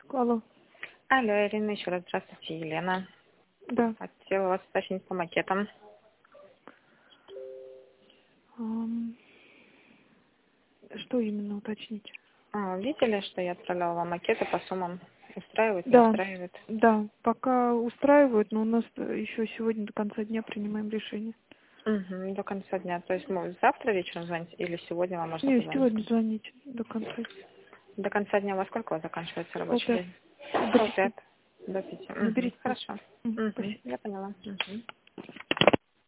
Алло. Алло, Ирина, еще раз здравствуйте, Елена. Да. Хотела вас уточнить по макетам. Что именно уточнить? Видели, что я отправляла вам макеты по суммам? Устраивает, не Да. устраивает? Да. Пока устраивают, но у нас еще сегодня до конца дня принимаем решение. Угу, до конца дня. То есть завтра вечером звонить или сегодня вам можно Не, позвонить? сегодня звонить до конца дня. До конца дня во сколько у вас заканчивается рабочий Полпять. день? До 5. Полпять. До 5. Угу, Наберите. хорошо. Спасибо. Я поняла. Угу.